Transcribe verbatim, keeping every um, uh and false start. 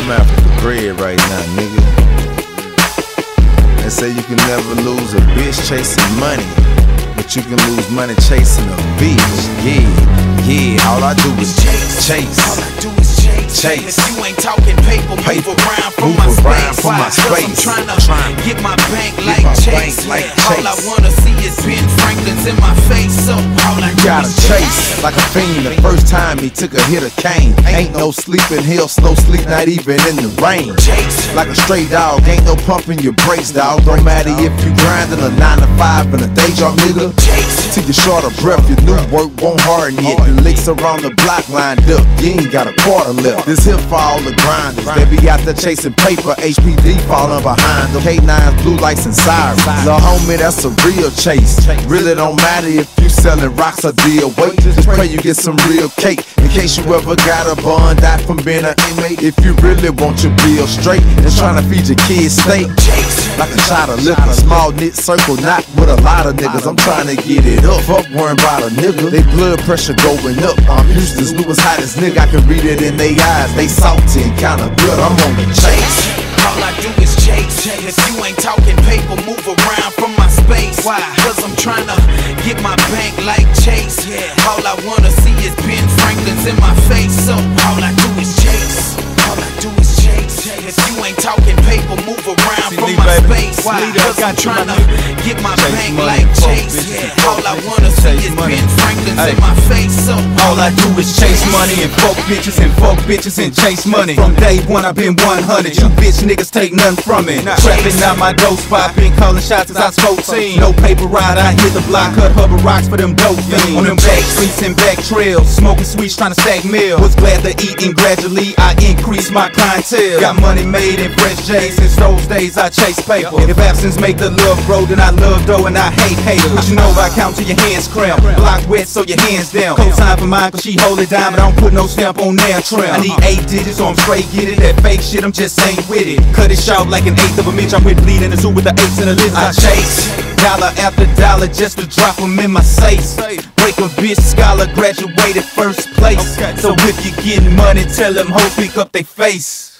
I'm after the bread right now, nigga. They say you can never lose a bitch chasing money, but you can lose money chasing a bitch. Yeah, yeah, all I do is chase, chase. All I do is chase, chase. If you ain't talking paper, move Paper. around from Move my around space. from my Cause I'm space. trying to Trying get my bank get like my Chase. bank like All I Chase. wanna see is Ben Franklin's in my face. So all I do Gotta is chase like a fiend. The first time he took a hit of cane. Ain't no sleep in hell, no sleep, not even in the rain. chase. Like a stray dog, ain't no pumping your brakes, dog. Don't matter if you grinding a nine to five in a day job, nigga. Chase. Till you short of breath, your new work won't harden yet. The licks around the block lined up, you ain't got a quarter left. This here for all the grinders, they be out there chasing paper. H P D falling behind them. K nines, blue lights and sirens. Lil' homie, that's a real chase. Really don't matter if you selling rocks or deal weight. Just pray you get some real cake. In case you ever got a bond out from being an inmate. If you really want your bill straight and trying to feed your kids steak. Like a shot of liquor, small knit circle, not with a lot of niggas. I'm trying to get it up, fuck worrying about a nigga. They blood pressure going up. I'm Houston's newest hottest nigga. I can read it in their eyes. They salty and kinda good. I'm on the chase. All I do is chase. If you ain't talking paper, move around from my space. Why? Cause I'm trying to get my bank like Chase. All I wanna see is Ben Franklin's in my face. So all I do is chase. All I do is chase. If you ain't talking paper, move around See, from Lee, my baby. space. Why? Lee, I Cause I'm got you, trying my to nigga. get my Chase bank money, like fuck Chase. bitches, All I fuck wanna bitches, see chase is money. Ben Franklin's Hey. in my face. So All I do is chase money and fuck bitches and fuck bitches and chase money. From day one I've been one hundred. You bitch niggas take nothing from it. Trapping out my dope spot, been calling shots since I was fourteen. No paper ride, I hit the block, cut hubba rocks for them dope fiends. On them back streets and back trails, smoking sweets trying to stack meal. Was glad to eat and gradually I increased my clientele. Got money made in fresh J's since those days I chase paper. If absence make the love grow, then I love dough and I hate haters. But you know I count till your hands cramp. Block wet so your hands down. Co-sign for mine cause she hold it down, but I don't put no stamp on nail trim. I need eight digits so I'm straight get it. That fake shit I'm just ain't with it. Cut it short like an eighth of a inch. I'm with bleed in the zoo with the eights and the list. I chase dollar after dollar just to drop them in my safe. Break a bitch scholar, graduated first place. So if you getting money, tell them hoes pick up they face.